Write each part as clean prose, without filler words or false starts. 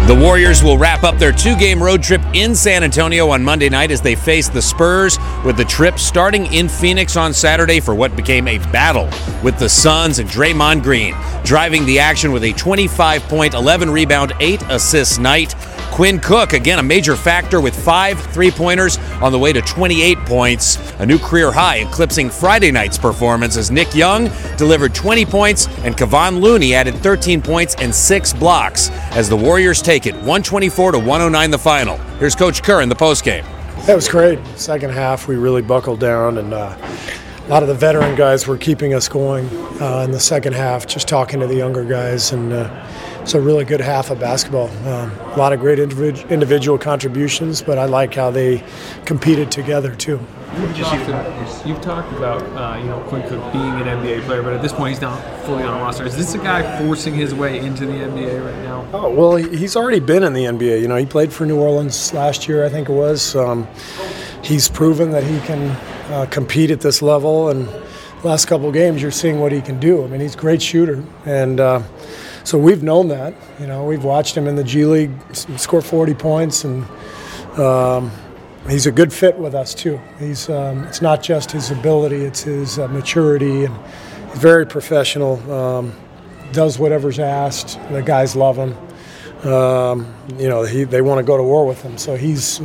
The Warriors will wrap up their 2-game road trip in San Antonio on Monday night as they face the Spurs, with the trip starting in Phoenix on Saturday for what became a battle with the Suns and Draymond Green, driving the action with a 25-point, 11-rebound, 8-assist night. Quinn Cook, again, a major factor with 5 3-pointers on the way to 28 points, a new career high, eclipsing Friday night's performance as Nick Young delivered 20 points and Kevon Looney added 13 points and 6 blocks as the Warriors take it 124-109 the final. Here's Coach Kerr in the postgame. That was great. Second half, we really buckled down, and a lot of the veteran guys were keeping us going in the second half, just talking to the younger guys, and it's a really good half of basketball. A lot of great individual contributions, but I like how they competed together too. You've talked about Quinn Cook being an NBA player, but at this point he's not fully on a roster. Is this a guy forcing his way into the NBA right now? Oh, well, he's already been in the NBA. You know, he played for New Orleans last year, I think it was. He's proven that he can compete at this level, and the last couple of games you're seeing what he can do. I mean, he's a great shooter, and so we've known that. You know, we've watched him in the G League score 40 points, and he's a good fit with us too. He's it's not just his ability; it's his maturity, and he's very professional. Does whatever's asked. The guys love him. They want to go to war with him. So he's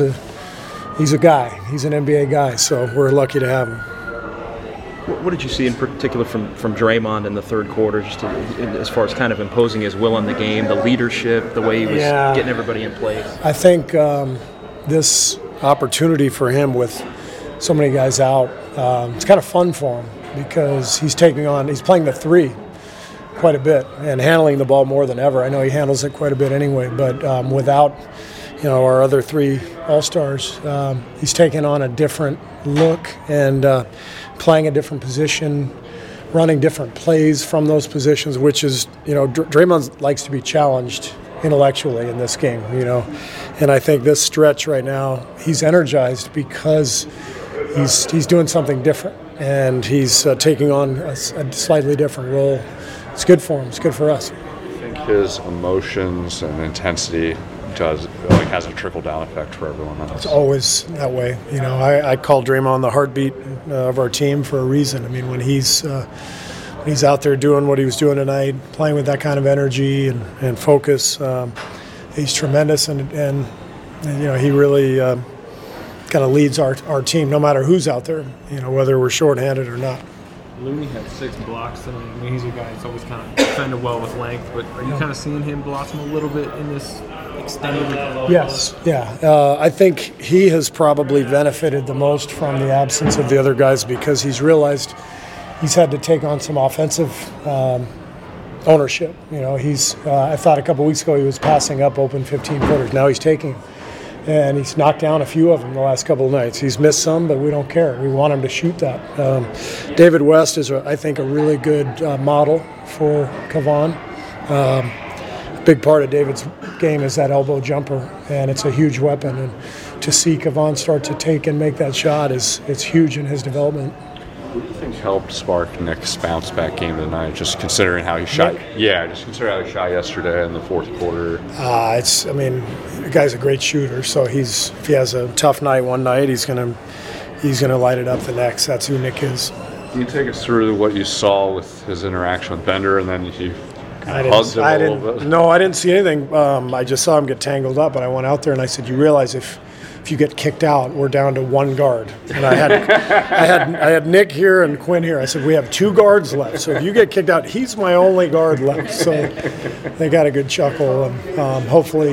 a guy. He's an NBA guy. So we're lucky to have him. What did you see in particular from Draymond in the third quarter, just as far as kind of imposing his will in the game, the leadership, the way he was getting everybody in place? I think this opportunity for him with so many guys out, it's kind of fun for him because he's playing the 3 quite a bit and handling the ball more than ever. I know he handles it quite a bit anyway, but without our other 3 All-Stars, he's taking on a different look and playing a different position, running different plays from those positions, which is, Draymond likes to be challenged intellectually in this game, and I think this stretch right now, he's energized because he's doing something different, and he's taking on a slightly different role. It's good for him. It's good for us. I think his emotions and intensity has a trickle-down effect for everyone else. It's always that way. I call Draymond the heartbeat of our team for a reason. I mean, when he's out there doing what he was doing tonight, playing with that kind of energy and focus, he's tremendous, and he really kind of leads our team, no matter who's out there, whether we're shorthanded or not. Looney had 6 blocks tonight. I mean, he's a guy that's always kind of defended well with length, but are you kind of seeing him blossom a little bit in this extended? Yes, yeah. I think he has probably benefited the most from the absence of the other guys because he's realized he's had to take on some offensive ownership. I thought a couple weeks ago he was passing up open 15-footers. Now he's taking them. And he's knocked down a few of them the last couple of nights. He's missed some, but we don't care. We want him to shoot that. David West is, I think, a really good model for Kevon. A big part of David's game is that elbow jumper, and it's a huge weapon. And to see Kevon start to take and make that shot it's huge in his development. What do you think helped spark Nick's bounce-back game tonight, just considering how he shot? Nick? Yeah, just considering how he shot yesterday in the fourth quarter. The guy's a great shooter, so if he has a tough night one night, he's gonna light it up the next. That's who Nick is. Can you take us through what you saw with his interaction with Bender, and then you hugged him a little bit? No, I didn't see anything. I just saw him get tangled up, and I went out there and I said, "You realize if you get kicked out, we're down to 1 guard." And I had Nick here and Quinn here. I said, we have 2 guards left. So if you get kicked out, he's my only guard left. So they got a good chuckle, and hopefully,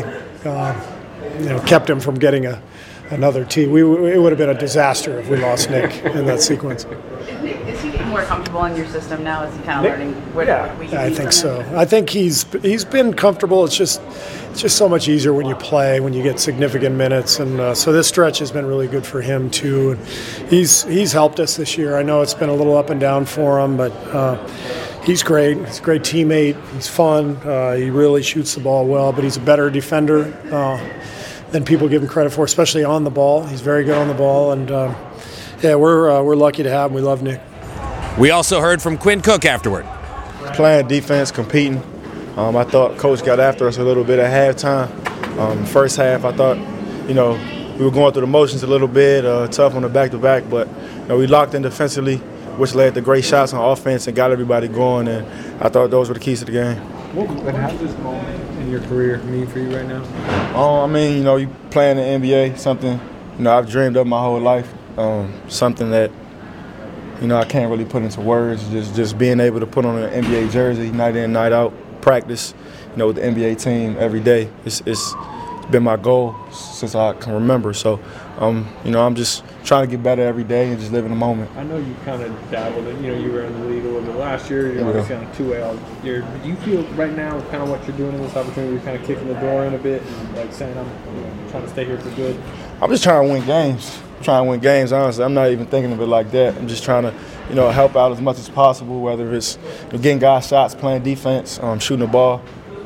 kept him from getting another tee. It would have been a disaster if we lost Nick in that sequence. Is he getting more comfortable in your system now? Is he kind of learning what we can I think so. I think he's been comfortable. It's just so much easier when you play, when you get significant minutes, and so this stretch has been really good for him too. And he's helped us this year. I know it's been a little up and down for him, but he's great. He's a great teammate. He's fun. He really shoots the ball well, but he's a better defender than people give him credit for, especially on the ball. He's very good on the ball, and we're lucky to have him. We love Nick. We also heard from Quinn Cook afterward. Playing defense, competing. I thought Coach got after us a little bit at halftime. First half, I thought, we were going through the motions a little bit, tough on the back-to-back, but we locked in defensively, which led to great shots on offense and got everybody going, and I thought those were the keys to the game. What has this moment in your career mean for you right now? You playing in the NBA, something, I've dreamed of my whole life, something that, I can't really put into words, just being able to put on an NBA jersey night in, night out, practice, with the NBA team every day. It's been my goal since I can remember. So, I'm just trying to get better every day and just live in the moment. I know you kind of dabbled in, you were in the league a little bit last year. You're obviously on a two-way all year. Do you feel right now kind of what you're doing in this opportunity, you're kind of kicking the door in a bit and like saying I'm trying to stay here for good? I'm just trying to win games. Honestly. I'm not even thinking of it like that. I'm just trying to, help out as much as possible, whether it's getting guys shots, playing defense, shooting the ball,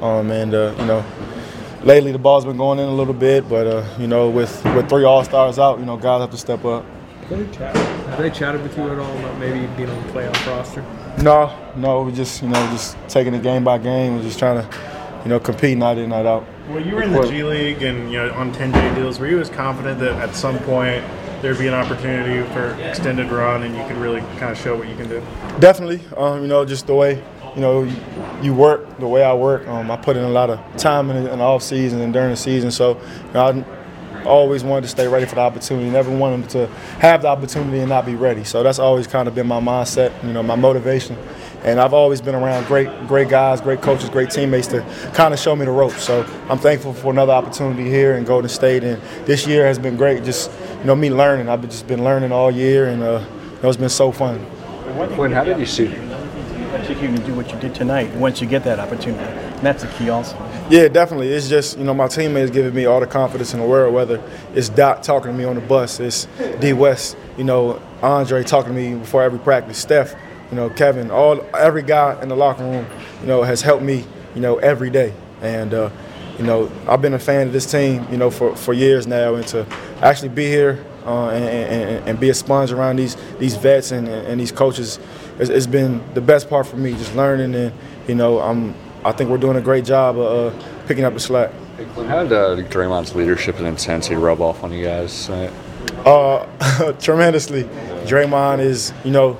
lately the ball's been going in a little bit, but with 3 All-Stars out, guys have to step up. Have they chatted with you at all about maybe being on the playoff roster? No, we just taking it game by game and just trying to compete night in, night out. Well, you were in the G League and on 10-day deals. Were you as confident that at some point there'd be an opportunity for extended run and you could really kind of show what you can do? Definitely. Just the way you work, the way I work. I put in a lot of time in the off season and during the season, so I always wanted to stay ready for the opportunity. Never wanted to have the opportunity and not be ready. So that's always kind of been my mindset, my motivation. And I've always been around great guys, great coaches, great teammates to kind of show me the ropes. So I'm thankful for another opportunity here in Golden State. And this year has been great. Just me learning. I've just been learning all year, and it's been so fun. Quinn, how did you see? I think you can do what you did tonight once you get that opportunity. And that's the key also. Yeah, definitely. It's just, my teammates giving me all the confidence in the world, whether it's Doc talking to me on the bus, it's D. West, Andre talking to me before every practice, Steph, Kevin, every guy in the locker room, has helped me, every day. And, I've been a fan of this team, for years now, and to actually be here and be a sponge around these vets and these coaches, it's been the best part for me, just learning, and I think we're doing a great job of picking up the slack. How did Draymond's leadership and intensity rub off on you guys tonight? Tremendously. Draymond is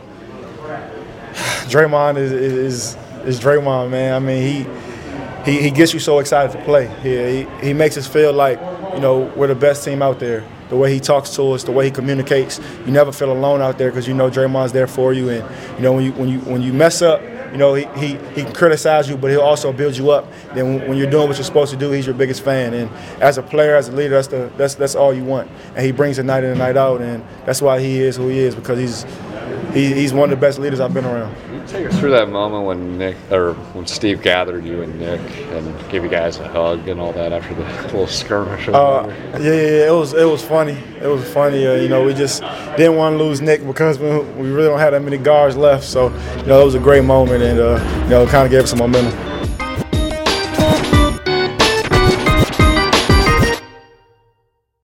Draymond, man. I mean, he gets you so excited to play. He makes us feel like we're the best team out there. The way he talks to us, the way he communicates, you never feel alone out there because Draymond's there for you. And when you mess up, he can criticize you, but he'll also build you up. Then when you're doing what you're supposed to do, he's your biggest fan. And as a player, as a leader, that's all you want. And he brings it night in and night out, and that's why he is who he is, because he's one of the best leaders I've been around. Can you take us through that moment when Steve gathered you and Nick and gave you guys a hug and all that after the little skirmish? It was funny. It was funny. We just didn't want to lose Nick because we really don't have that many guards left. So it was a great moment, and kind of gave us some momentum.